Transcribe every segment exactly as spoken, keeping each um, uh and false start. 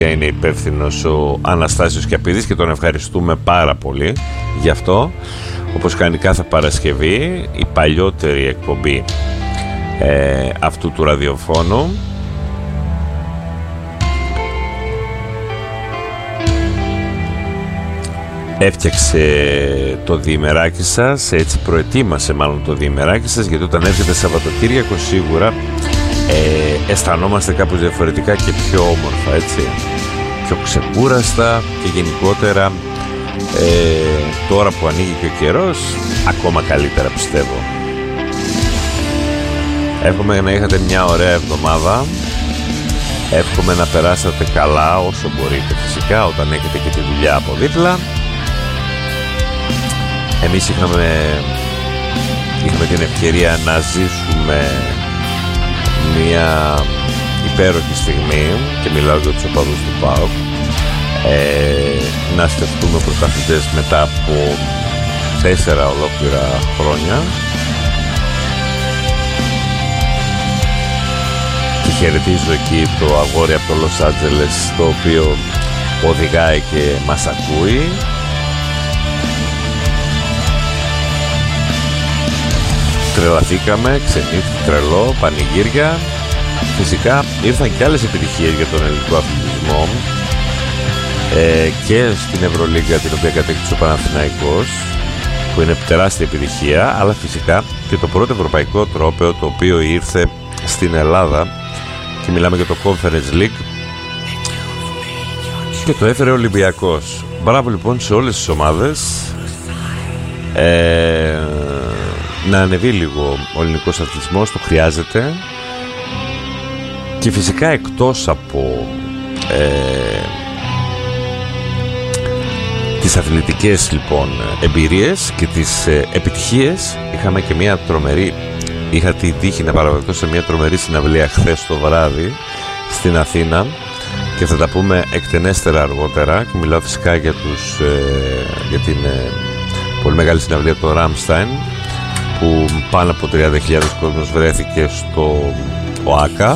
είναι υπεύθυνος ο Αναστάσιος Κιαπίδης και τον ευχαριστούμε πάρα πολύ γι' αυτό. Όπως κάνει κάθε Παρασκευή, η παλιότερη εκπομπή ε, αυτού του ραδιοφώνου. Έφτιαξε το διημεράκι σας, έτσι προετοίμασε μάλλον το διημεράκι σας, γιατί όταν έρχεται Σαββατοκύριακο σίγουρα ε, αισθανόμαστε κάπως διαφορετικά και πιο όμορφα, έτσι, πιο ξεκούραστα και γενικότερα ε, τώρα που ανοίγει και ο καιρός ακόμα καλύτερα, πιστεύω. Εύχομαι να είχατε μια ωραία εβδομάδα, εύχομαι να περάσατε καλά όσο μπορείτε, φυσικά όταν έχετε και τη δουλειά από δίπλα. Εμείς είχαμε, είχαμε την ευκαιρία να ζήσουμε μια υπέροχη στιγμή και μιλάω για τους οπαδούς του ΠΑΟΚ, ε, να στεφτούμε πρωταθλητές μετά από τέσσερα ολόκληρα χρόνια και χαιρετίζω εκεί το αγόρι από το Λος Άντζελες, το οποίο οδηγάει και μας ακούει. Τρελαθήκαμε, ξενύχτη, τρελό, πανηγύρια. Φυσικά ήρθαν και άλλες επιτυχίες για τον ελληνικό αθλητισμό ε, και στην Ευρωλίγκα, την οποία κατέκτησε ο Παναθηναϊκός, που είναι τεράστια επιτυχία, αλλά φυσικά και το πρώτο ευρωπαϊκό τρόπαιο το οποίο ήρθε στην Ελλάδα και μιλάμε για το Conference League και το έφερε ο Ολυμπιακός. Μπράβο λοιπόν σε όλες τις ομάδες. ε, να ανεβεί λίγο ο ελληνικός αθλητισμός, το χρειάζεται. Και φυσικά εκτός από ε, τις αθλητικές λοιπόν εμπειρίες και τις ε, επιτυχίες, είχαμε και μια τρομερή, είχα τη τύχη να παραβρεθώ σε μια τρομερή συναυλία χθες το βράδυ στην Αθήνα και θα τα πούμε εκτενέστερα αργότερα και μιλάω φυσικά για, τους, ε, για την ε, πολύ μεγάλη συναυλία του Rammstein, που πάνω από τριάντα χιλιάδες κόσμος βρέθηκε στο ΟΑΚΑ.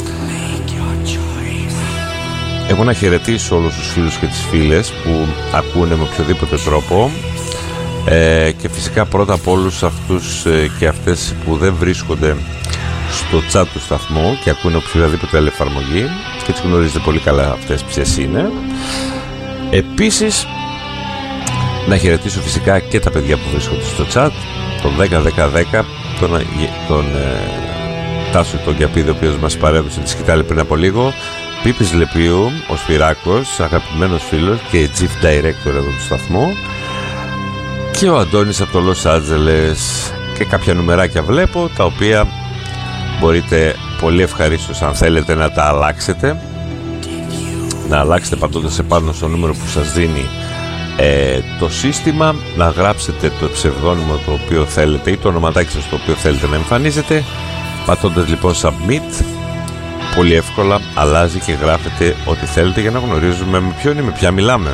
Εγώ να χαιρετήσω όλους τους φίλους και τις φίλες που ακούνε με οποιοδήποτε τρόπο ε, και φυσικά πρώτα από όλους αυτούς ε, και αυτές που δεν βρίσκονται στο chat του σταθμού και ακούνε οποιοδήποτε άλλη εφαρμογή και τις γνωρίζετε πολύ καλά αυτές ποιες είναι. Επίσης να χαιρετήσω φυσικά και τα παιδιά που βρίσκονται στο chat, τον δέκα δέκα δέκα, τον, τον ε, Τάσο τον Κιαπίδη, ο οποίος μας παρέδωσε τη σκητάλη πριν από λίγο, Πίπης Λεπίου, ο Σφυράκος, αγαπημένος φίλος και Chief Director εδώ του σταθμού, και ο Αντώνης από το Λος Άντζελες, και κάποια νουμεράκια βλέπω, τα οποία μπορείτε πολύ ευχαρίστως αν θέλετε να τα αλλάξετε, να αλλάξετε πατώντας επάνω στο νούμερο που σας δίνει Ε, το σύστημα, να γράψετε το ψευδόνυμο το οποίο θέλετε ή το ονοματάκι σας το οποίο θέλετε να εμφανίζετε, πατώντας λοιπόν submit, πολύ εύκολα αλλάζει και γράφετε ό,τι θέλετε για να γνωρίζουμε με ποιον ή με ποια μιλάμε.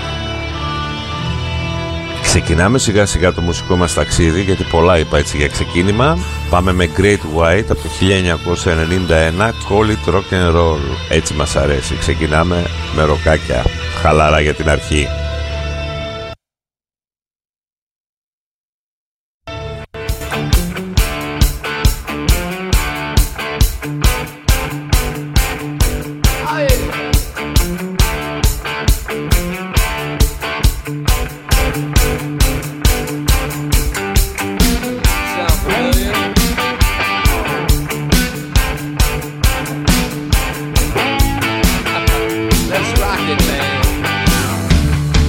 Ξεκινάμε σιγά σιγά το μουσικό μας ταξίδι, γιατί πολλά είπα έτσι για ξεκίνημα. Πάμε με Great White από το χίλια εννιακόσια ενενήντα ένα, Call It Rock and Roll, έτσι μας αρέσει. Ξεκινάμε με ροκάκια χαλαρά για την αρχή. Let's rock it, man.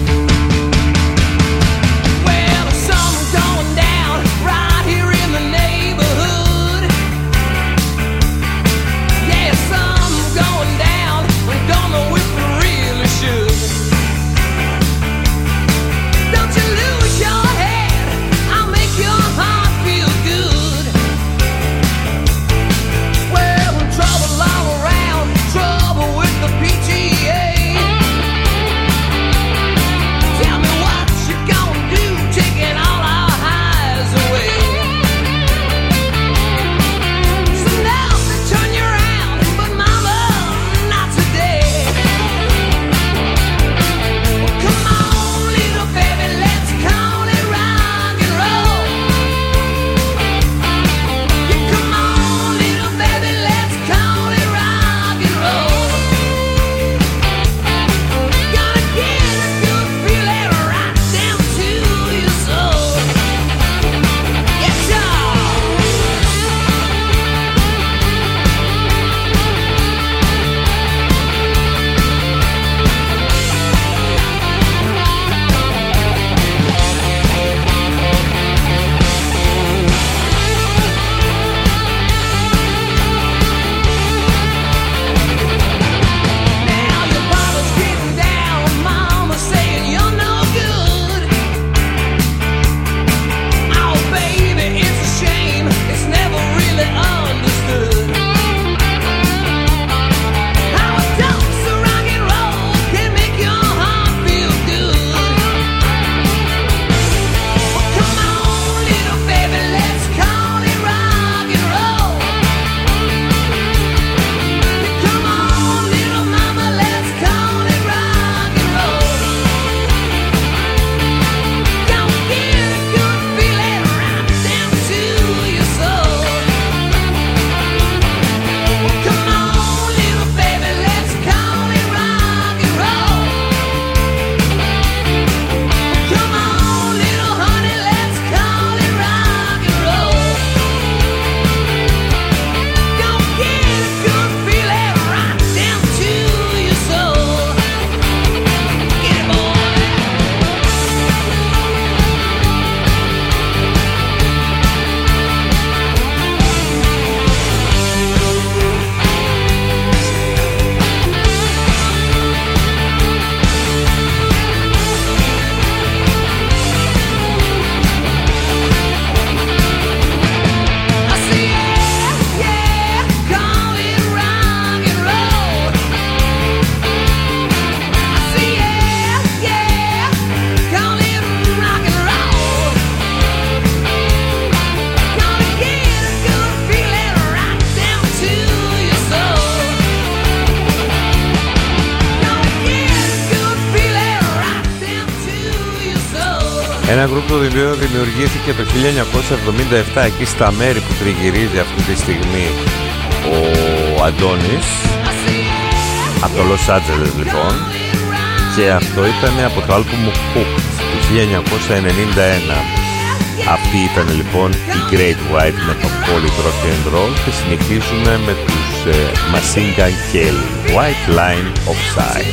Ένα γκρουπ το οποίο δημιουργήθηκε το χίλια εννιακόσια εβδομήντα επτά εκεί στα μέρη που τριγυρίζει αυτή τη στιγμή ο Αντώνης, από το Los Angeles λοιπόν, και αυτό ήταν από το άλμπουμ Hooked του χίλια εννιακόσια ενενήντα ένα. Αυτή ήταν λοιπόν η Great White με το Polyd Rock and Roll και συνεχίζουμε με τους ε, Machine Gun Kelly, White Line of Sight.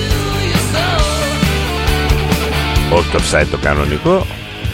Όχι το offside το κανονικό.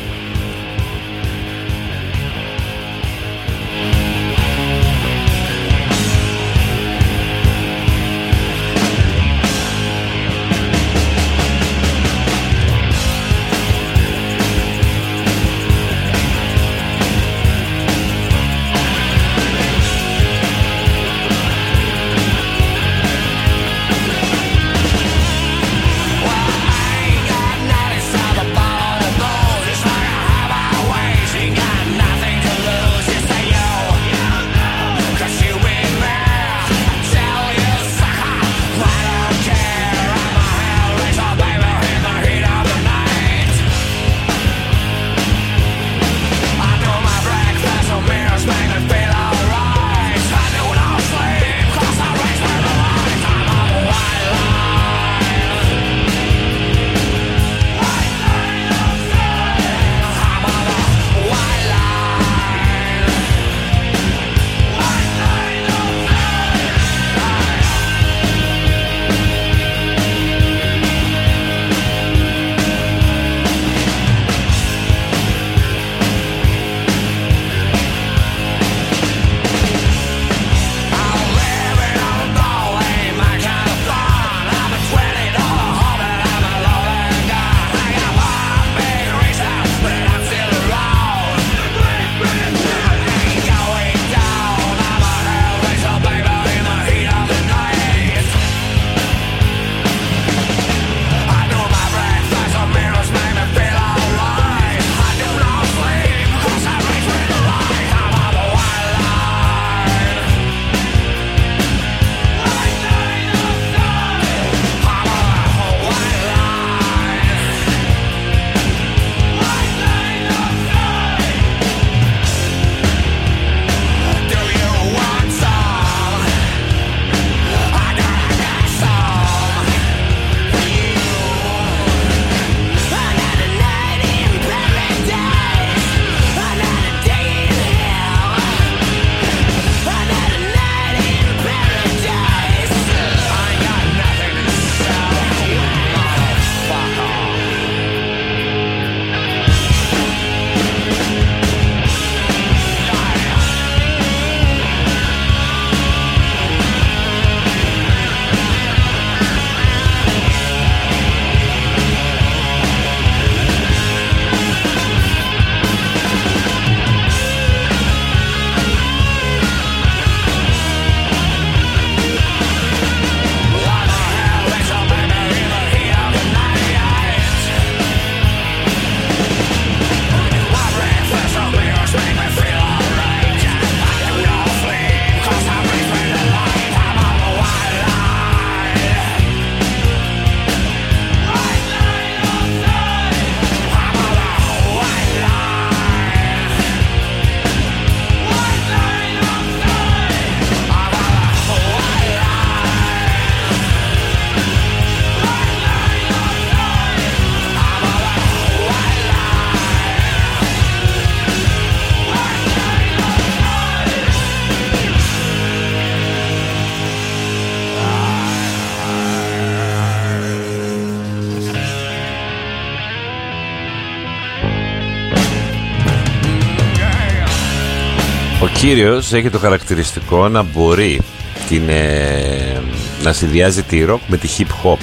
Ο κύριος έχει το χαρακτηριστικό να μπορεί την, ε, να συνδυάζει τη rock με τη hip hop.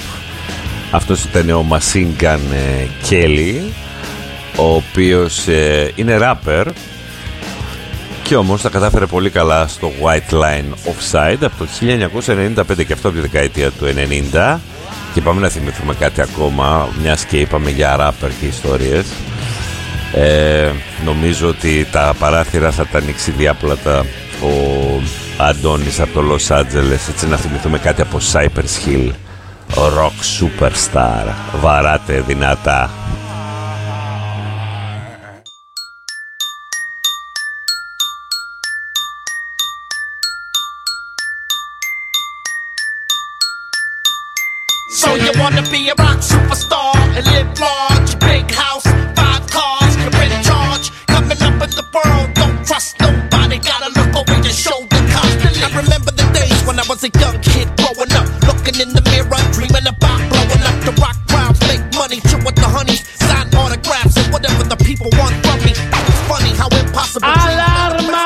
Αυτός ήταν ο Machine Gun Kelly, ο οποίος ε, είναι rapper και όμως τα κατάφερε πολύ καλά στο White Line of Sight από το χίλια εννιακόσια ενενήντα πέντε, και αυτό από τη δεκαετία του ενενήντα. Και πάμε να θυμηθούμε κάτι ακόμα, μιας και είπαμε για rapper και ιστορίες. Ε, νομίζω ότι τα παράθυρα θα τα ανοίξει διάπλατα ο Αντώνης από το Los Angeles, έτσι να θυμηθούμε κάτι από Cypress Hill, Rock Superstar, βαράτε δυνατά. wanna be a rock superstar and live large, big house, five cars, you're in charge. Coming up in the world, don't trust nobody. Gotta look over your shoulder constantly. I remember the days when I was a young kid growing up, looking in the mirror, dreaming about blowing up the rock crowds, make money, chill with the honeys, sign autographs and whatever the people want from me. It's funny how impossible. Alarma!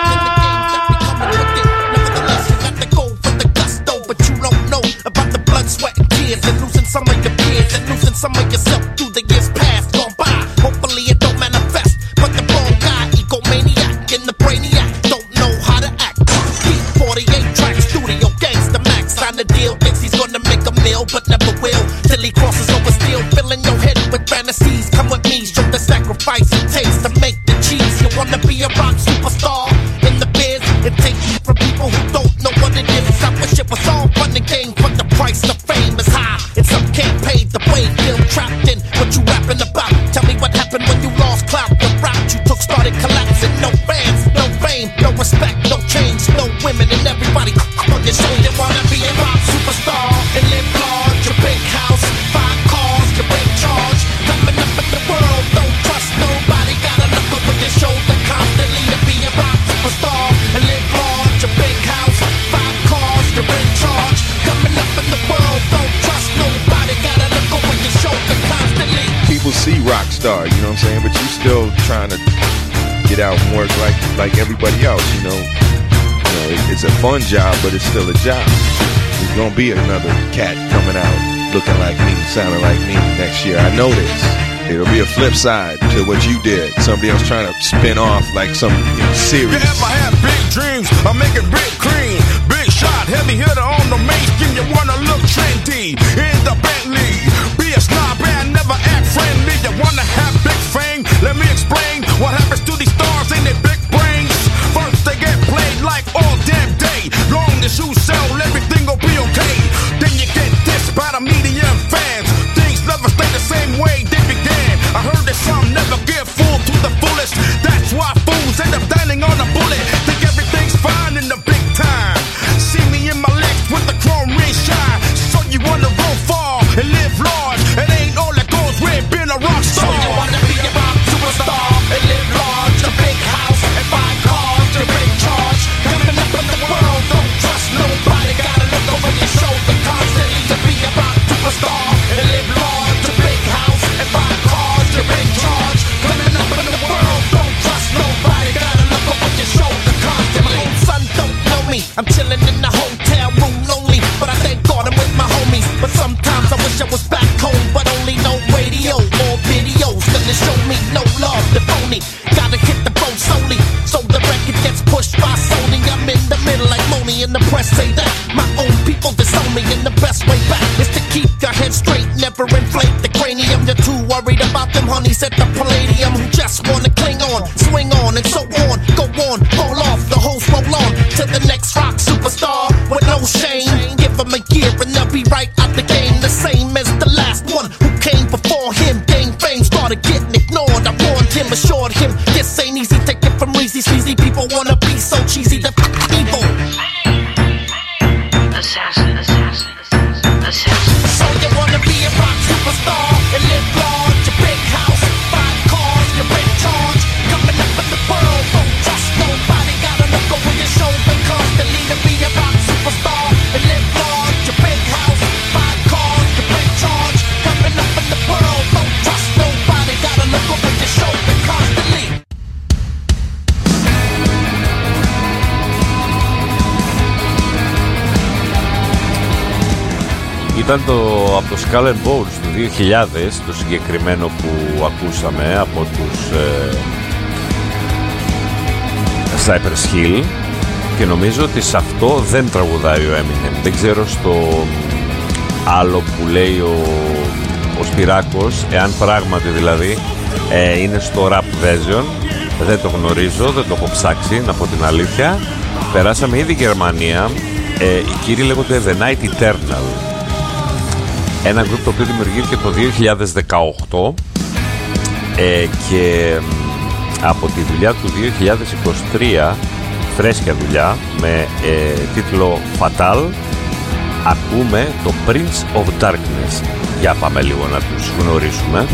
Nevertheless, you got to go for the gusto, but you don't know about the blood, sweat, and tears, and losing some of your peers, and losing some of yourself through the years past gone by. Hopefully it don't manifest, but the wrong guy, egomaniac, and the brainiac don't know how to act. Keep forty-eight tracks, studio gangsta max, sign the deal, thinks he's gonna make a meal, but never will, till he crosses over steel, filling your head with fantasies. Come with me, show the sacrifice it takes to make the cheese. You wanna be a rock superstar in the biz, and take you from people who don't know what it is. I wish it was all fun and games, but the price of fame is high, and some can't pay the way. Feel trapped in what you rapping about. Tell me what happened when you lost clout. The route you took started collapsing. No fans, no fame, no respect, no change, no women, and everybody on your show. You wanna be a rock superstar and live large, your big house, five cars, you're in charge. Coming up in the world, don't trust nobody. Gotta look over your shoulder constantly to be a rock superstar and live large, your big house, five cars, you're in charge. Coming up in the world, don't trust nobody. Gotta look over your shoulder constantly. People see rock star, you know what I'm saying, but you still trying to get out and work like like everybody else, you know. You know, it, it's a fun job, but it's still a job. There's gonna be another cat coming out looking like me, sounding like me next year. I know this. It'll be a flip side to what you did. Somebody else trying to spin off like some, you know, series. Yeah, if I have big dreams, I make it big cream. Big shot, heavy hitter on the mainstream. You wanna look trendy in the Bentley. Be a snob and never act friendly. You wanna have big fame? Let me explain what happens to these stars in their big brains. First they get played like all damn day. Long as you sell, everything will be okay. Then you get dissed by the media and fans. Things never stay the same way they began. I heard that some never give full to the fullest. That's why fools end up dining on a bullet. Think everything's fine in the big time. See me in my legs with the chrome ring shine. So you wanna go far and live large. It ain't all that goes with being a rock star. So you wanna be a rock superstar and live large, a big house and five cars, you're in charge. Coming up in the world, don't trust nobody. Gotta look over your shoulder constantly to be a rock superstar and live large, a big house and five cars, you're in charge. Coming up in the world, don't trust nobody. Gotta look over your shoulder constantly. My own son don't know me, I'm chilling in the hotel room lonely, but I thank God I'm with my homies. But sometimes I wish I was back home, but only no radio or videos gonna show me no love, the phony. Gotta hit the phone solely, so the record gets pushed by Sony. I'm in the middle like Moni, and the press say that my own people disown me, and the best way back is to keep your head straight, never inflate the cranium. You're too worried about them honeys at the Palladium who just wanna cling on, swing on, and so on. Go on, fall off, the hoes roll on to the next rock superstar with no shame. Give them a year and they'll be right out the game, the same as the last one who came before him. Gained fame, started getting ignored. I warned him, assured him this ain't easy. Take it from Reezy, sleazy people wanna be so cheesy. The evil assassin, assassin, assassin. So you wanna be a rock superstar and live large, a big house, five cars, you're in charge. Coming up in the world, don't trust nobody. Gotta look over your shoulder constantly to be a rock superstar and live large, a big house, five cars, you're in charge. Coming up in the world, don't trust nobody. Gotta look over your shoulder constantly. Ήταν το, από το Skull and Bones του δύο χιλιάδες, το συγκεκριμένο που ακούσαμε από τους ε, Cypress Hill, και νομίζω ότι σε αυτό δεν τραγουδάει ο Eminem. Δεν ξέρω στο άλλο που λέει ο, ο Σπυράκος, εάν πράγματι δηλαδή ε, είναι στο rap version. Δεν το γνωρίζω, δεν το έχω ψάξει, να πω την αλήθεια. Περάσαμε ήδη Γερμανία, ε, οι κύριοι λέγονται The Night Eternal, ένα γκρουπ το οποίο δημιουργήθηκε το δύο χιλιάδες δεκαοκτώ ε, και από τη δουλειά του δύο χιλιάδες είκοσι τρία, φρέσκια δουλειά με ε, τίτλο Fatal, ακούμε το Prince of Darkness. Για πάμε λίγο να τους γνωρίσουμε.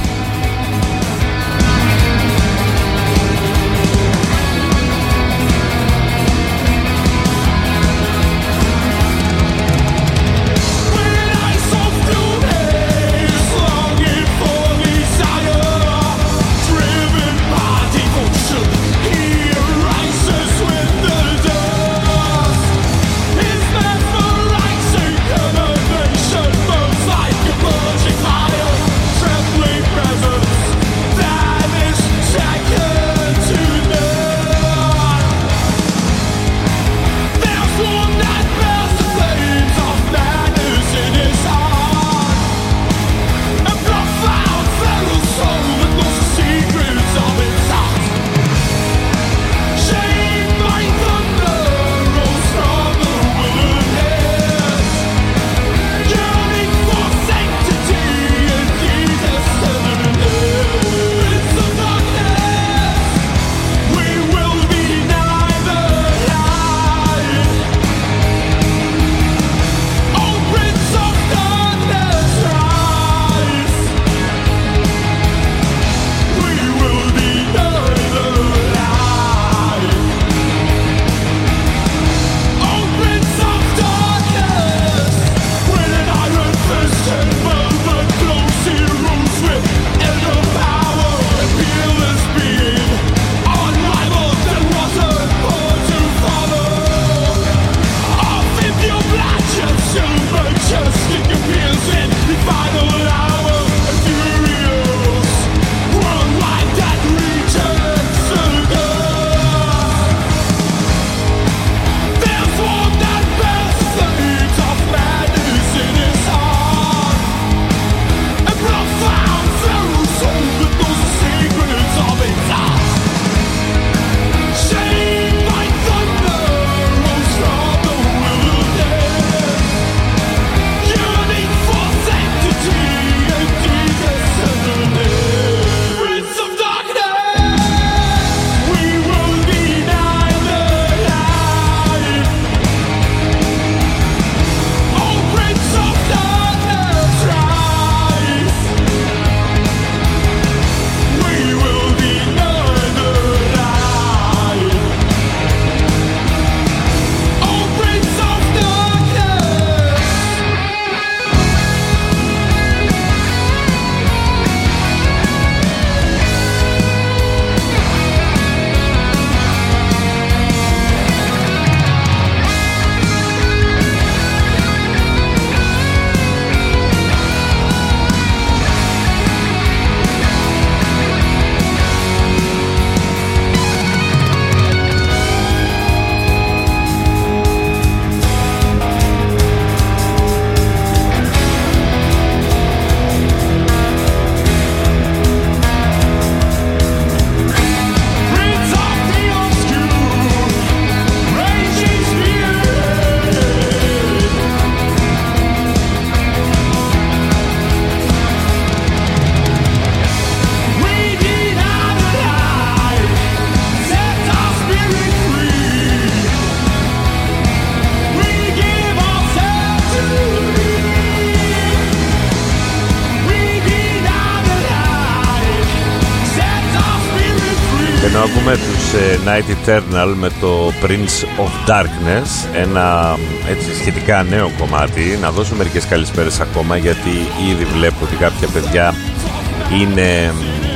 Να ακούμε τους ε, Night Eternal με το Prince of Darkness, ένα έτσι σχετικά νέο κομμάτι. Να δώσω μερικές καλησπέρες ακόμα, γιατί ήδη βλέπω ότι κάποια παιδιά είναι, ε,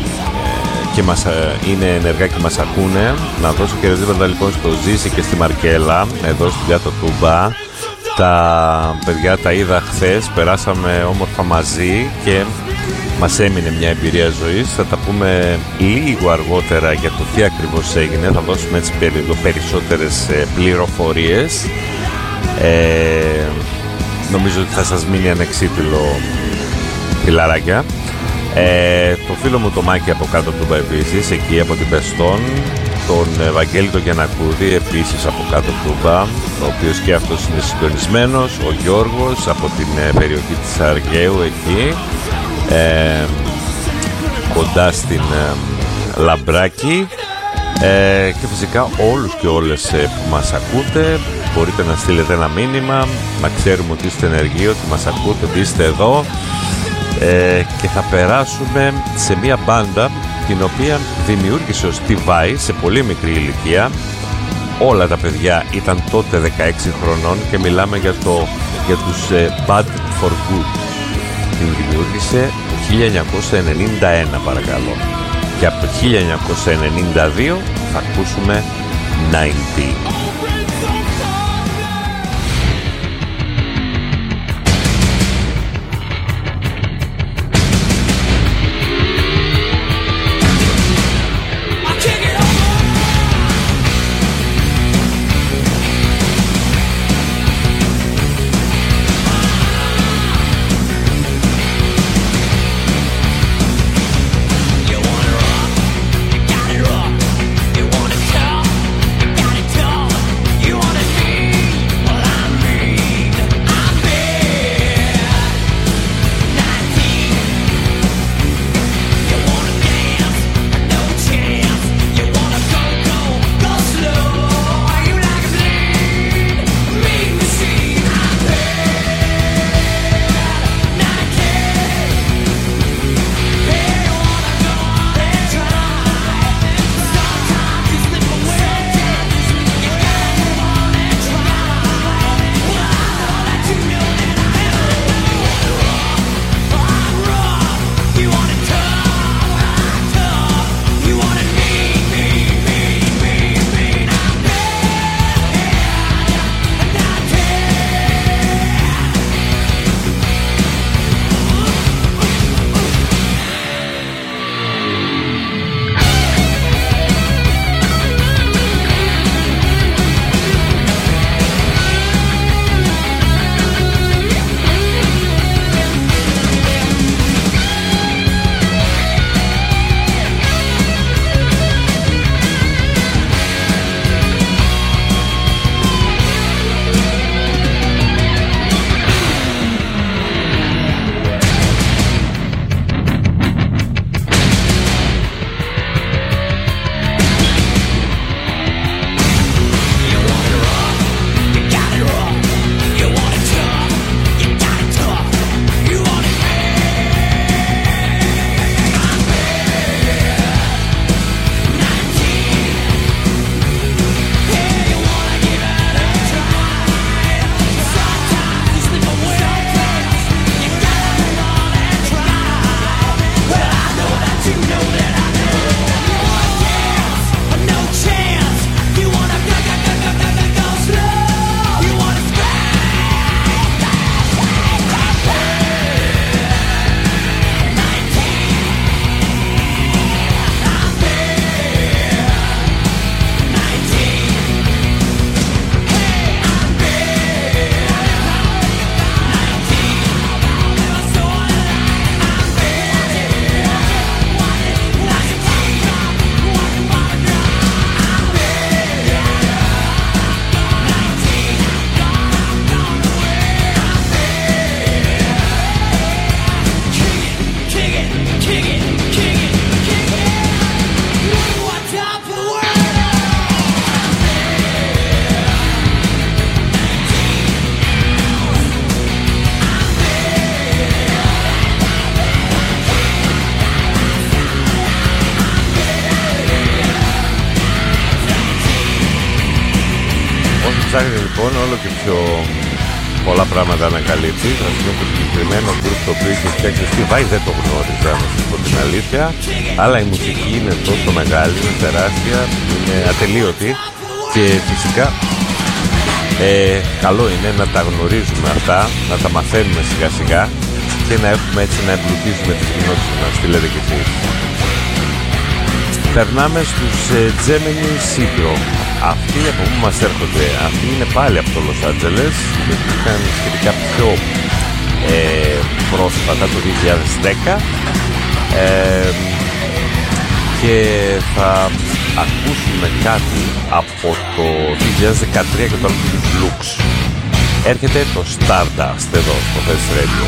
και μας, ε, είναι ενεργά και μας ακούνε. Να δώσω χαιρετήματα λοιπόν στο Ζήση και στη Μαρκέλα εδώ στην Κάτω Τούμπα. Τα παιδιά τα είδα χθες, περάσαμε όμορφα μαζί και μας έμεινε μια εμπειρία ζωής. Θα τα πούμε λίγο αργότερα για το τι ακριβώς έγινε. Θα δώσουμε έτσι περισσότερες πληροφορίες. Ε, νομίζω ότι θα σας μείνει ανεξίτηλο, φιλαράκια. Ε, το φίλο μου το Μάκη από Κάτω Τούμπα επίσης, εκεί από την Πεστών. Τον Ευαγγέλη τον Γιαννακούδη επίσης από Κάτω Τούμπα, ο οποίος και αυτός είναι συντονισμένος. Ο Γιώργος από την περιοχή της Αργαίου εκεί, ε, κοντά στην ε, Λαμπράκη, ε, και φυσικά όλους και όλες ε, που μας ακούτε μπορείτε να στείλετε ένα μήνυμα, να ξέρουμε ότι είστε ενεργοί, ότι μας ακούτε, ότι είστε εδώ, ε, και θα περάσουμε σε μια μπάντα την οποία δημιούργησε ο Steve Vai σε πολύ μικρή ηλικία. Όλα τα παιδιά ήταν τότε δεκαέξι χρονών και μιλάμε για, το, για τους ε, Bad for Good. Την δημιούργησε το χίλια εννιακόσια ενενήντα ένα, παρακαλώ. Και από το χίλια εννιακόσια ενενήντα δύο θα ακούσουμε ενενήντα. ψάχνει λοιπόν όλο και πιο πολλά πράγματα ανακαλύπτει. Θα πούμε το συγκεκριμένο γκρουπ το οποίο είχε φτιάξει ο Steve Vai δεν το γνώριζα, να σας πω την αλήθεια. Αλλά η μουσική είναι τόσο μεγάλη, είναι τεράστια, είναι ατελείωτη και φυσικά ε, καλό είναι να τα γνωρίζουμε αυτά, να τα μαθαίνουμε σιγά σιγά και να έχουμε έτσι να εμπλουτίζουμε τις κοινότητες μας, τι λέτε κι εσείς. Περνάμε στους ε, Gemini Syndrome. Αυτοί από πού μας έρχονται? Αυτοί είναι πάλι από το Los Angeles, γιατί ήταν σχετικά πιο ε, πρόσφατα, το δύο χιλιάδες δέκα, ε, και θα ακούσουμε κάτι από το δύο χιλιάδες δεκατρία και το άλλο του Lux. Έρχεται το Stardust εδώ στο Fest Radio.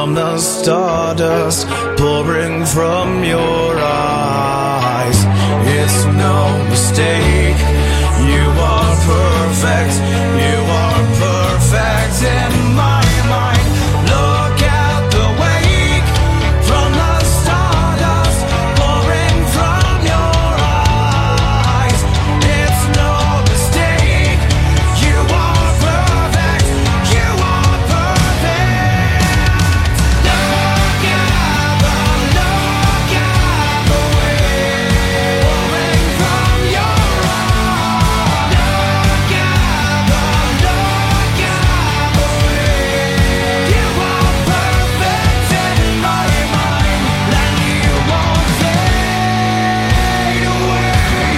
from the stardust pouring from your eyes. It's no mistake, you are perfect, you are perfect in my mind. Look at the wake from the stardust pouring from your eyes. It's no mistake, you are perfect, you are perfect. Look at the, look at the wake pouring from your eyes. Look at the, look at the wake. You are perfect in my mind, and you won't fade away.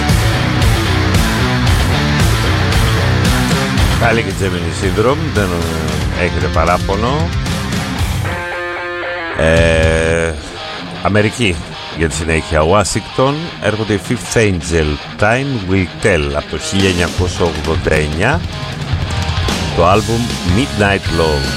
Πάλι και Gemini Syndrome, δεν ε, έχετε παράπονο. Ε, Αμερική για τη συνέχεια. Washington, έρχονται οι Fifth Angel, Time Will Tell από το χίλια εννιακόσια ογδόντα εννιά, το άλμπουμ Midnight Love.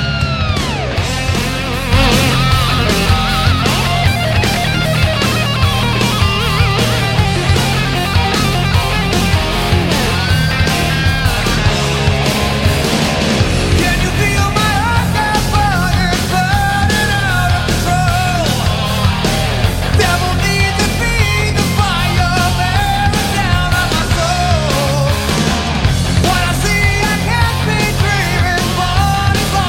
Can you feel my heart now burning, burning out of control? There won't need to be the fire bearing down on my soul. What I see, I can't be dreaming, but it's all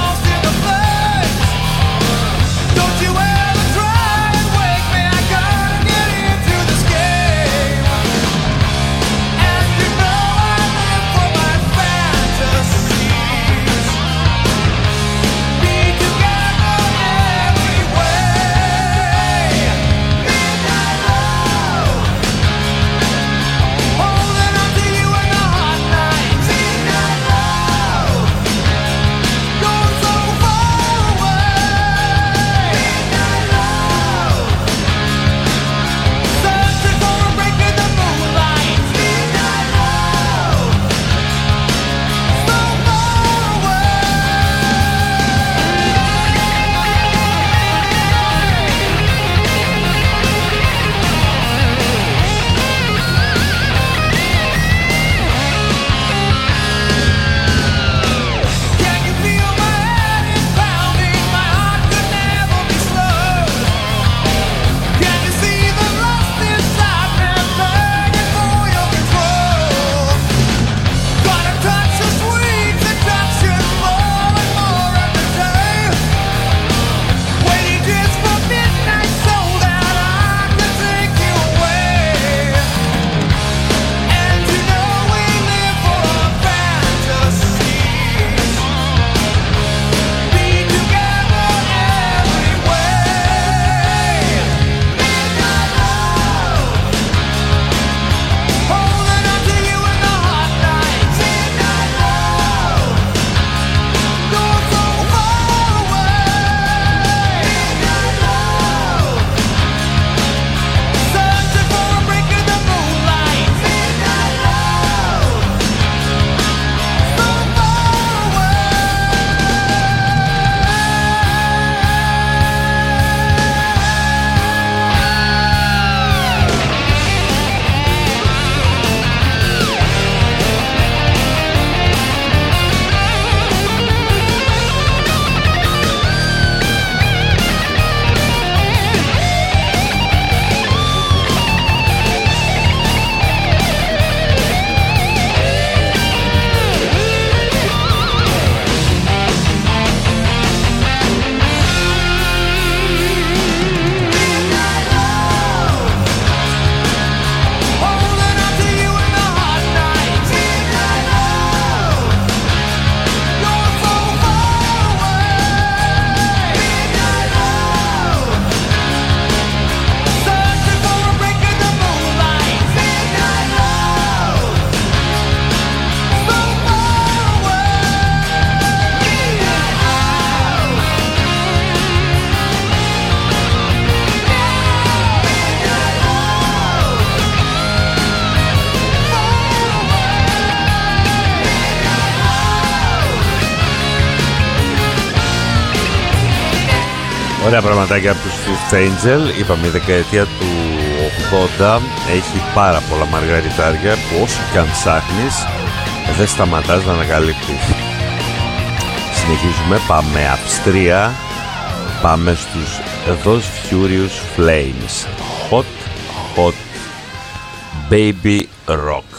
Ωραία πραγματάκια από τους Fifth Angel. Είπαμε η δεκαετία του ογδόντα έχει πάρα πολλά μαργαριτάρια που όσο και αν ψάχνεις δεν σταματάς να ανακαλύπτεις. Συνεχίζουμε, πάμε Αυστρία, πάμε στους Those Furious Flames. Hot, hot baby rock.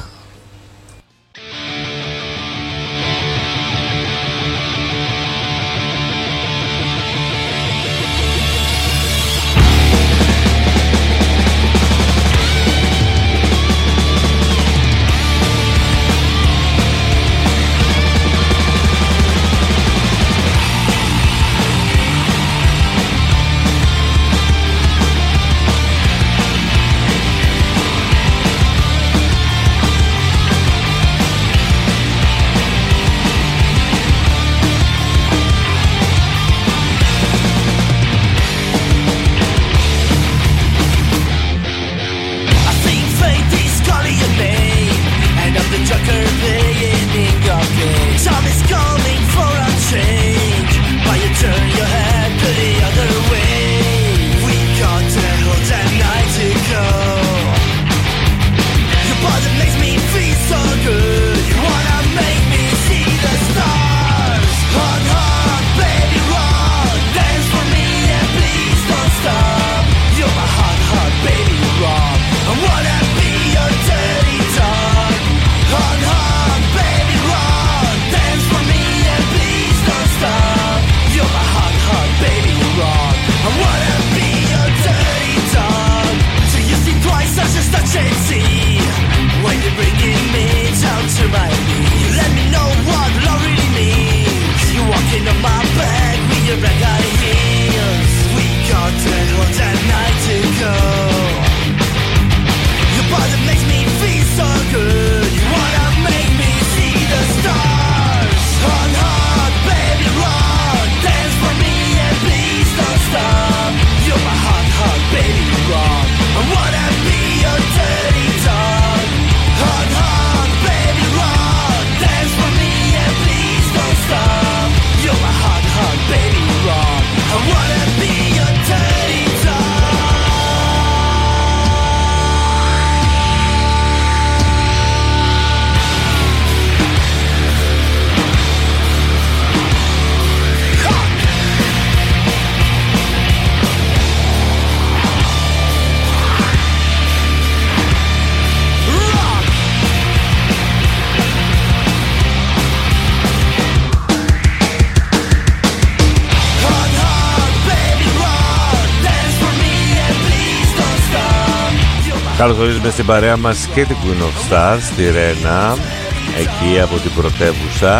Καλώς ορίζουμε στην παρέα μας και την Queen of Stars, τη Ρένα, εκεί από την πρωτεύουσα.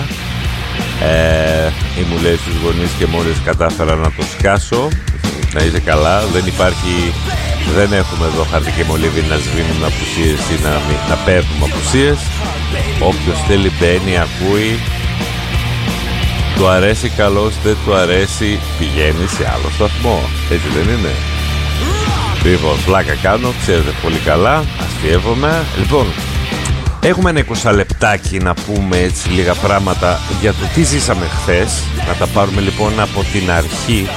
Ε, ή μου λέει στους γονείς και μόλις κατάφερα να το σκάσω. Να είσαι καλά, δεν υπάρχει, δεν έχουμε εδώ χαρτί και μολύβι να σβήνουμε απουσίες ή να, να παίρνουμε απουσίες. Όποιος θέλει μπαίνει, ακούει. Του αρέσει καλώς, δεν του αρέσει πηγαίνει σε άλλο σταθμό. Έτσι δεν είναι? Λοιπόν, πλάκα κάνω, ξέρετε πολύ καλά, αστειεύομαι. Λοιπόν, έχουμε ένα είκοσι λεπτάκι να πούμε έτσι λίγα πράγματα για το τι ζήσαμε χθες. Να τα πάρουμε λοιπόν από την αρχή.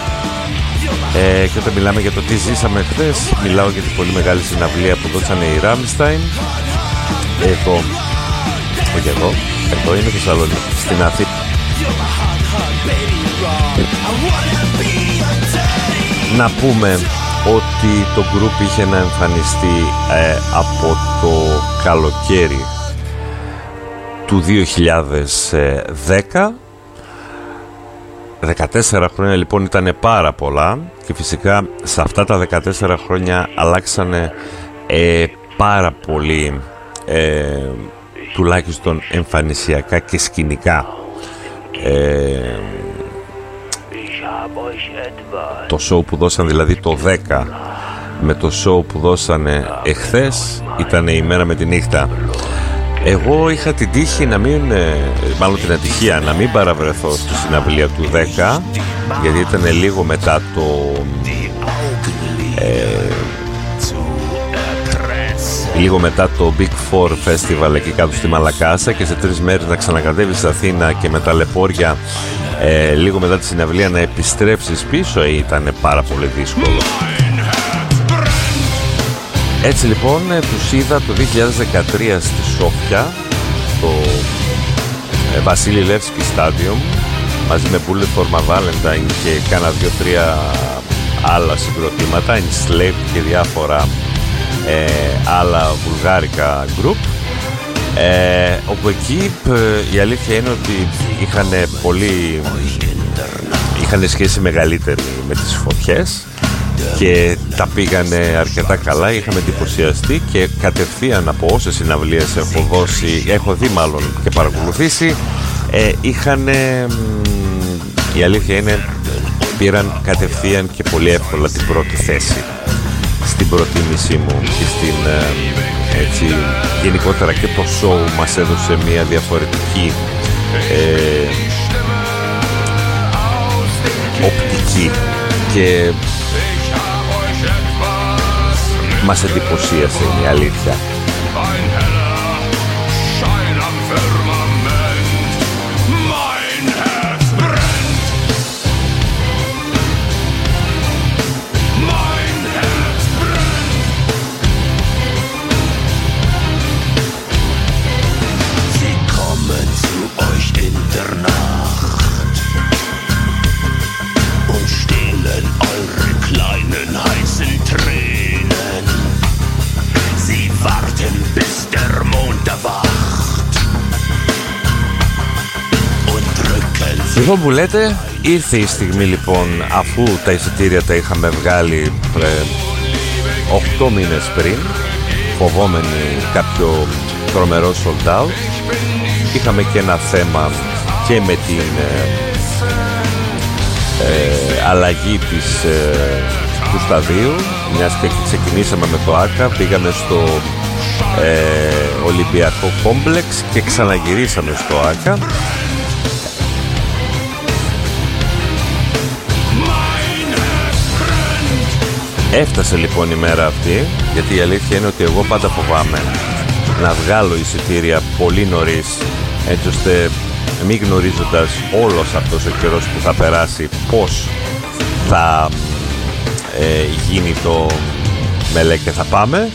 Ε, και όταν μιλάμε για το τι ζήσαμε χθες, μιλάω για την πολύ μεγάλη συναυλία που δώσανε οι Rammstein. Εδώ, όχι εδώ, εδώ είναι το Θεσσαλονίκη, στην Αθήνα. Να πούμε ότι το group είχε να εμφανιστεί ε, από το καλοκαίρι του δύο χιλιάδες δέκα. δεκατέσσερα χρόνια λοιπόν ήταν πάρα πολλά και φυσικά σε αυτά τα δεκατέσσερα χρόνια αλλάξανε ε, πάρα πολύ, ε, τουλάχιστον εμφανισιακά και σκηνικά. Ε, το show που δώσαν δηλαδή το δέκα με το show που δώσανε εχθές ήταν η μέρα με τη νύχτα. Εγώ είχα την τύχη να μην, μάλλον την ατυχία να μην παραβρεθώ στη συναυλία του δέκα, γιατί ήταν λίγο μετά το ε, λίγο μετά το Big Four Festival εκεί κάτω στη Μαλακάσα, και σε τρεις μέρες να ξανακατέβεις στην Αθήνα και με ταλαιπώρια ε, λίγο μετά τη συναυλία να επιστρέψεις πίσω ήταν πάρα πολύ δύσκολο. Έτσι λοιπόν τους είδα το δύο χιλιάδες δεκατρία στη Σόφια, στο ε, Βασίλη Λεύσκι Stadium, μαζί με Bullet for My Valentine και κάνα δύο-τρία άλλα συγκροτήματα, Enslaved και διάφορα ε, άλλα βουλγάρικα group, ε, όπου εκεί ε, η αλήθεια είναι ότι είχαν πολύ είχαν σχέση μεγαλύτερη με τις φωτιές και τα πήγανε αρκετά καλά, είχαμε εντυπωσιαστεί και κατευθείαν από όσες συναυλίες έχω δώσει, έχω δει μάλλον και παρακολουθήσει, ε, είχαν, ε, η αλήθεια είναι, πήραν κατευθείαν και πολύ εύκολα την πρώτη θέση στην προτίμησή μου και στην, ε, έτσι, γενικότερα και το show μας έδωσε μια διαφορετική ε, οπτική και μας εντυπωσίασε, η αλήθεια. Λοιπόν που λέτε, ήρθε η στιγμή λοιπόν, αφού τα εισιτήρια τα είχαμε βγάλει ε, οκτώ μήνες πριν, φοβόμενοι κάποιο τρομερό sold out. Είχαμε και ένα θέμα και με την ε, ε, αλλαγή της, ε, του σταδίου, μιας και ξεκινήσαμε με το ΆΚΑ, πήγαμε στο ε, Ολυμπιακό Κόμπλεξ και ξαναγυρίσαμε στο ΆΚΑ. Έφτασε λοιπόν η μέρα αυτή, γιατί η αλήθεια είναι ότι εγώ πάντα φοβάμαι να βγάλω εισιτήρια πολύ νωρίς, έτσι ώστε μη γνωρίζοντας όλος αυτός ο καιρός που θα περάσει πώς θα ε, γίνει το μελέ και θα πάμε.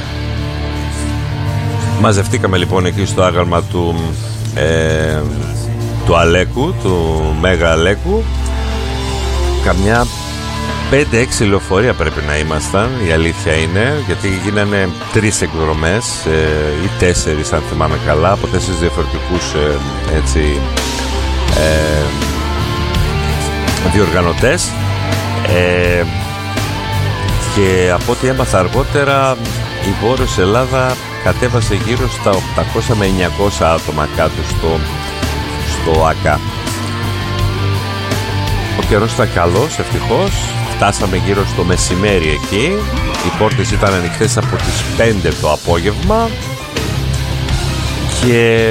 Μαζευτήκαμε λοιπόν εκεί στο άγαλμα του, ε, του Αλέκου, του Μέγα Αλέκου, καμιά πέντε έξι λεωφορεία πρέπει να ήμασταν, η αλήθεια είναι, γιατί γίνανε τρεις εκδρομές ε, ή τέσσερις αν θυμάμαι καλά, από τέσσερις διαφορετικούς ε, έτσι, ε, διοργανωτές, ε, και από ό,τι έμαθα αργότερα η Βόρειος Ελλάδα κατέβασε γύρω στα οκτακόσια με εννιακόσια άτομα κάτω στο, στο ΆΚΑ. Ο καιρός ήταν καλός, ευτυχώς. Φτάσαμε γύρω στο μεσημέρι εκεί. Οι πόρτες ήταν ανοιχτές από τις πέντε το απόγευμα και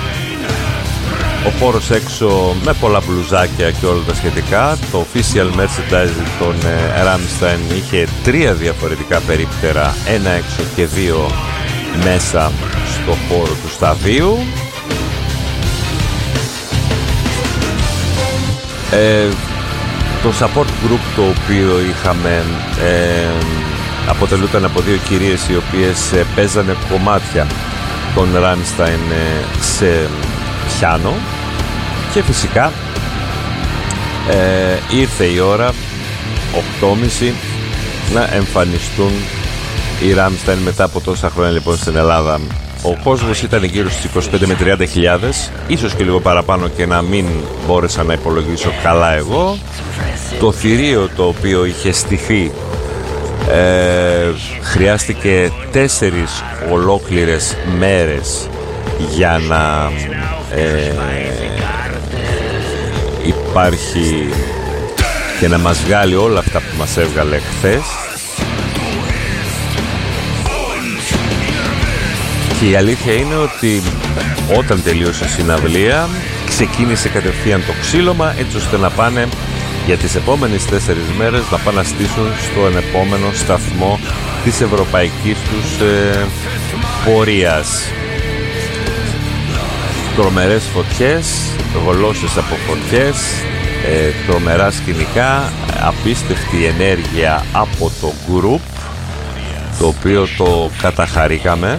ο χώρος έξω με πολλά μπλουζάκια και όλα τα σχετικά. Το official merchandising των Rammstein είχε τρία διαφορετικά περίπτερα, ένα έξω και δύο μέσα στο χώρο του σταδίου. Ε, το support group το οποίο είχαμε ε, αποτελούταν από δύο κυρίες οι οποίες ε, παίζανε κομμάτια των Rammstein ε, σε πιάνο και φυσικά ε, ήρθε η ώρα οκτώ και μισή να εμφανιστούν οι Rammstein μετά από τόσα χρόνια λοιπόν στην Ελλάδα. Ο κόσμος ήταν γύρω στις είκοσι πέντε με τριάντα χιλιάδες, ίσως και λίγο παραπάνω και να μην μπόρεσα να υπολογίσω καλά εγώ. Το θηρίο το οποίο είχε στηθεί ε, χρειάστηκε τέσσερις ολόκληρες μέρες για να ε, υπάρχει και να μας βγάλει όλα αυτά που μας έβγαλε χθες. Και η αλήθεια είναι ότι όταν τελείωσε η συναυλία ξεκίνησε κατευθείαν το ξύλωμα, έτσι ώστε να πάνε για τις επόμενες τέσσερις μέρες να πάνε να στήσουν στον επόμενο σταθμό της ευρωπαϊκής τους ε, πορείας. Τρομερές φωτιές, γλώσσες από φωτιές, ε, τρομερά σκηνικά, απίστευτη ενέργεια από το group, το οποίο το καταχαρήκαμε.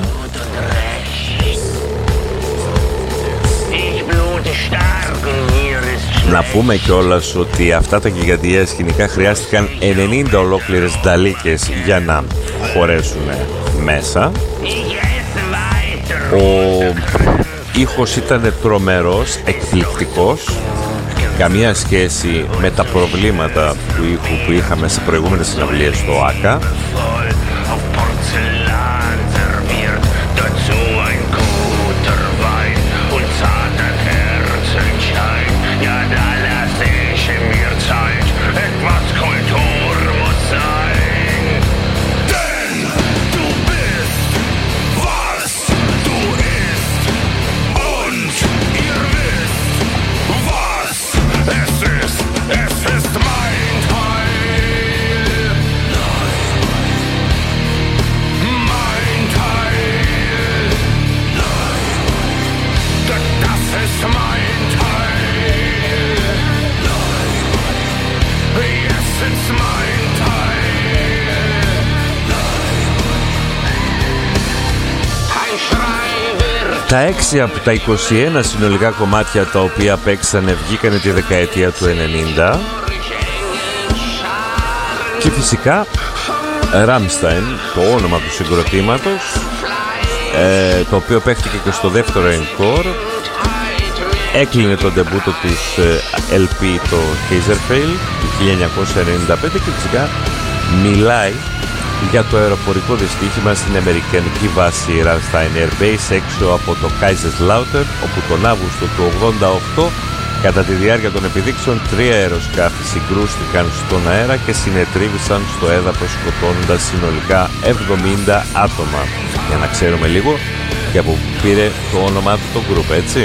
Να πούμε κιόλας ότι αυτά τα γιγαντιαία σκηνικά χρειάστηκαν ενενήντα ολόκληρες νταλίκες για να χωρέσουν μέσα. Ο ήχος ήταν τρομερός, εκπληκτικός, καμία σχέση με τα προβλήματα του ήχου που είχαμε σε προηγούμενες συναυλίες στο ΆΚΑ. Τα έξι από τα είκοσι ένα συνολικά κομμάτια τα οποία παίξανε βγήκανε τη δεκαετία του ενενήντα. Και φυσικά Rammstein, το όνομα του συγκροτήματος, ε, το οποίο παίχτηκε και στο δεύτερο encore, έκλεινε τον ντεμπούτο τους ε, ελ πι, το Haserfeld του χίλια εννιακόσια ενενήντα πέντε, και φυσικά μιλάει για το αεροπορικό δυστύχημα στην αμερικανική βάση Ramstein Air Base έξω από το Kaiserslautern, όπου τον Αύγουστο του ογδόντα οκτώ, κατά τη διάρκεια των επιδείξεων, τρία αεροσκάφη συγκρούστηκαν στον αέρα και συνετρίβησαν στο έδαφος, σκοτώνοντας συνολικά εβδομήντα άτομα. Για να ξέρουμε λίγο και από που πήρε το όνομά του το group, έτσι.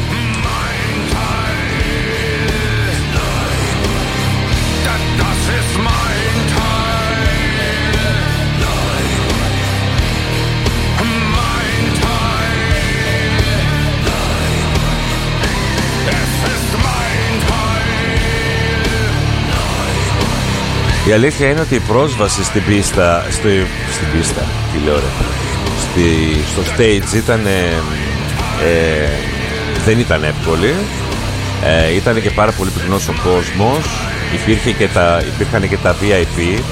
Η αλήθεια είναι ότι η πρόσβαση στην πίστα, στο, στην πίστα, τι λέω ρε, στη, στο stage ήταν, ε, ε, δεν ήταν εύκολη, ε, ήταν και πάρα πολύ πυκνός ο κόσμος, υπήρχε και τα, υπήρχαν και τα βι άι πι,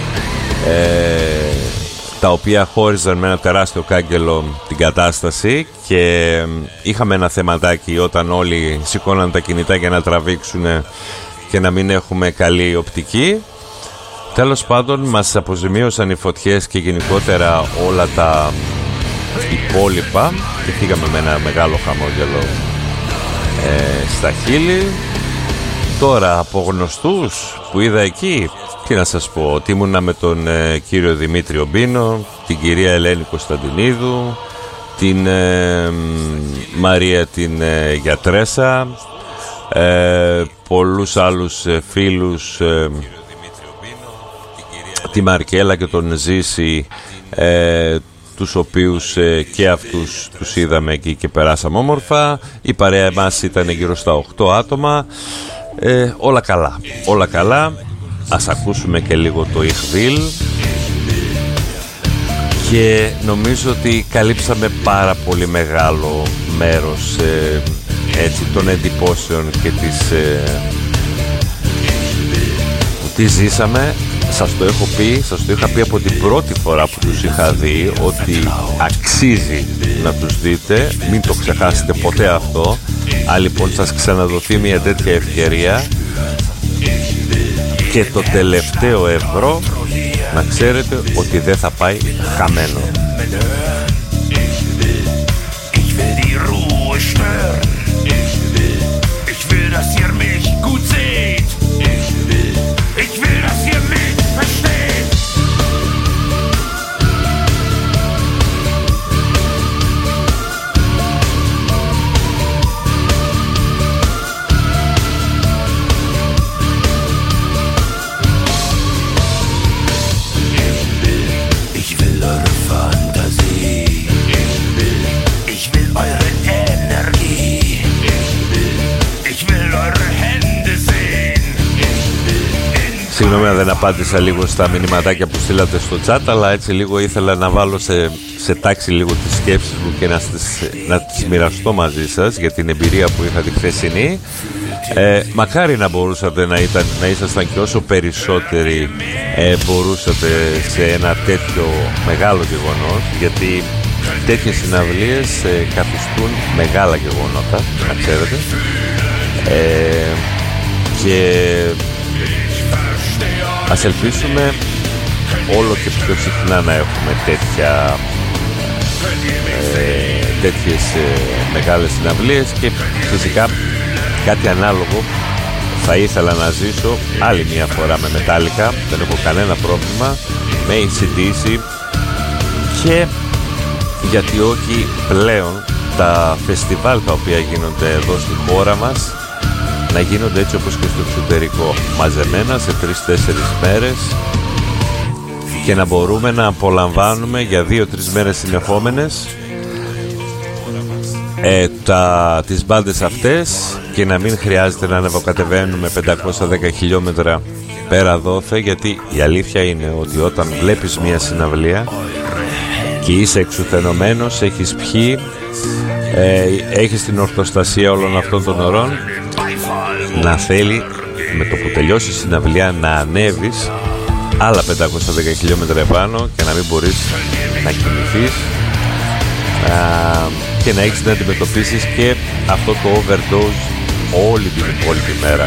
ε, τα οποία χώριζαν με ένα τεράστιο κάγκελο την κατάσταση, και είχαμε ένα θεματάκι όταν όλοι σηκώναν τα κινητά για να τραβήξουν και να μην έχουμε καλή οπτική. Τέλος πάντων, μας αποζημίωσαν οι φωτιές και γενικότερα όλα τα υπόλοιπα και φύγαμε με ένα μεγάλο χαμόγελο ε, στα χείλη. Τώρα, από γνωστούς που είδα εκεί, τι να σας πω, ότι ήμουνα με τον ε, κύριο Δημήτριο Μπίνο, την κυρία Ελένη Κωνσταντινίδου, την ε, Μαρία την ε, γιατρέσα, ε, πολλούς άλλους ε, φίλους, ε, τη Μαρκέλα και τον Ζήση, ε, τους οποίους ε, και αυτούς τους είδαμε εκεί και περάσαμε όμορφα. Η παρέα μας ήταν γύρω στα οκτώ άτομα. ε, όλα καλά, όλα καλά. Ας ακούσουμε και λίγο το Ich Will, και νομίζω ότι καλύψαμε πάρα πολύ μεγάλο μέρος ε, έτσι, των εντυπώσεων και της ε, που τις ζήσαμε. Σας το έχω πει, σας το είχα πει από την πρώτη φορά που τους είχα δει, ότι αξίζει να τους δείτε, μην το ξεχάσετε ποτέ αυτό. Αν λοιπόν σας ξαναδοθεί μια τέτοια ευκαιρία και το τελευταίο ευρώ, να ξέρετε ότι δεν θα πάει χαμένο. Ich will eure Fantasie. Συγγνώμη αν δεν απάντησα λίγο στα μηνυματάκια που στείλατε στο chat, αλλά έτσι λίγο ήθελα να βάλω σε, σε τάξη λίγο τις σκέψεις μου και να τις, να τις μοιραστώ μαζί σας για την εμπειρία που είχα τη χθεσινή. Ε, μακάρι να μπορούσατε να, ήταν, να ήσασταν και όσο περισσότεροι ε, μπορούσατε σε ένα τέτοιο μεγάλο γεγονός, γιατί τέτοιες συναυλίες ε, καθιστούν μεγάλα γεγονότα, να ξέρετε. Ε, και ας ελπίσουμε όλο και πιο συχνά να έχουμε τέτοια, ε, τέτοιες ε, μεγάλες συναυλίες, και φυσικά κάτι ανάλογο θα ήθελα να ζήσω άλλη μια φορά με Metallica, δεν έχω κανένα πρόβλημα, με έι σι ντι σι, και γιατί όχι πλέον τα φεστιβάλ τα οποία γίνονται εδώ στη χώρα μας να γίνονται έτσι όπως και στο εξωτερικό, μαζεμένα σε τρεις-τέσσερις μέρες, και να μπορούμε να απολαμβάνουμε για δύο-τρεις μέρες συνεχόμενες ε, τα, τις μπάντες αυτές, και να μην χρειάζεται να ανεβοκατεβαίνουμε πεντακόσια δέκα χιλιόμετρα πέρα δόθε, γιατί η αλήθεια είναι ότι όταν βλέπεις μια συναυλία και είσαι εξουθενωμένος, έχεις πιει, ε, έχεις την ορθοστασία όλων αυτών των ωρών, να θέλει με το που τελειώσει η συναυλία να ανέβεις άλλα πεντακόσια δέκα χιλιόμετρα επάνω και να μην μπορείς να κινηθείς, α, και να έχεις να αντιμετωπίσεις και αυτό το overdose όλη την υπόλοιπη μέρα.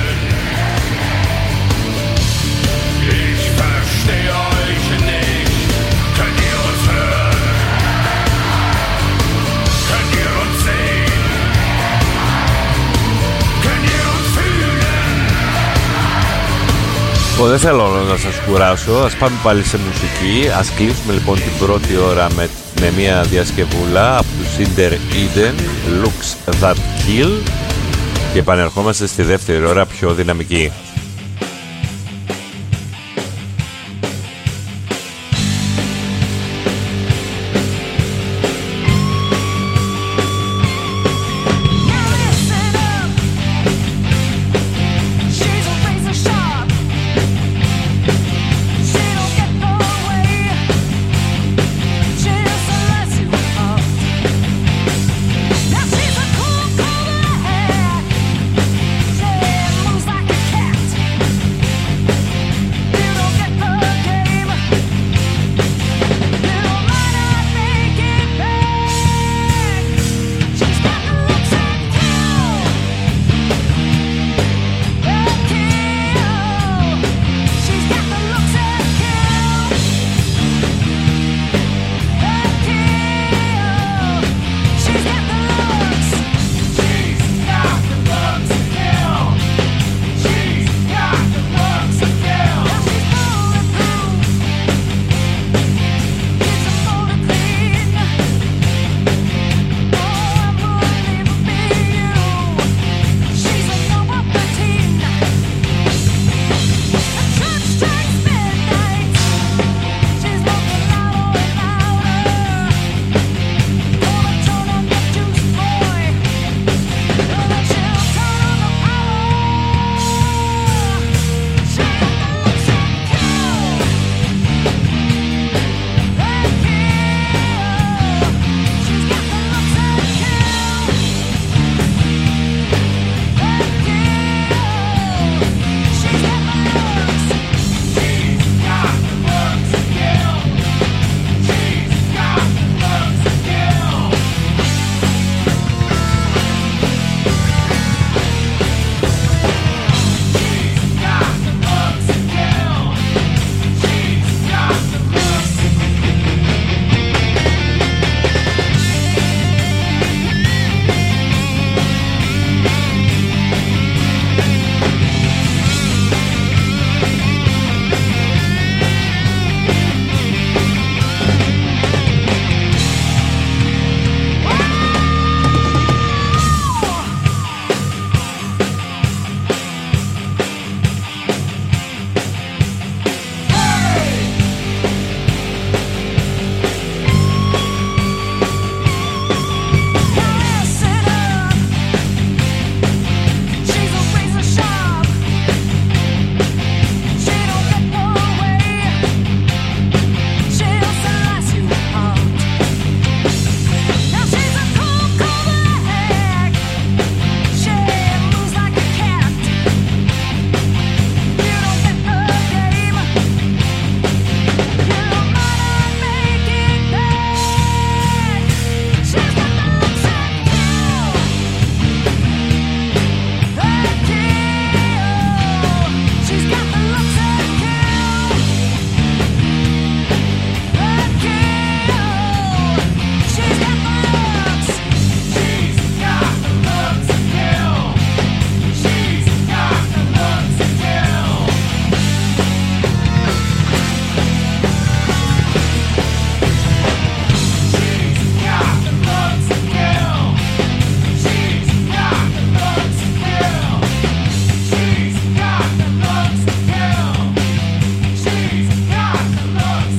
Δεν θέλω να σας κουράσω, ας πάμε πάλι σε μουσική. Ας κλείσουμε λοιπόν την πρώτη ώρα με, με μια διασκευούλα από τους Cinder Eden, Looks That Kill, και επανερχόμαστε στη δεύτερη ώρα πιο δυναμική.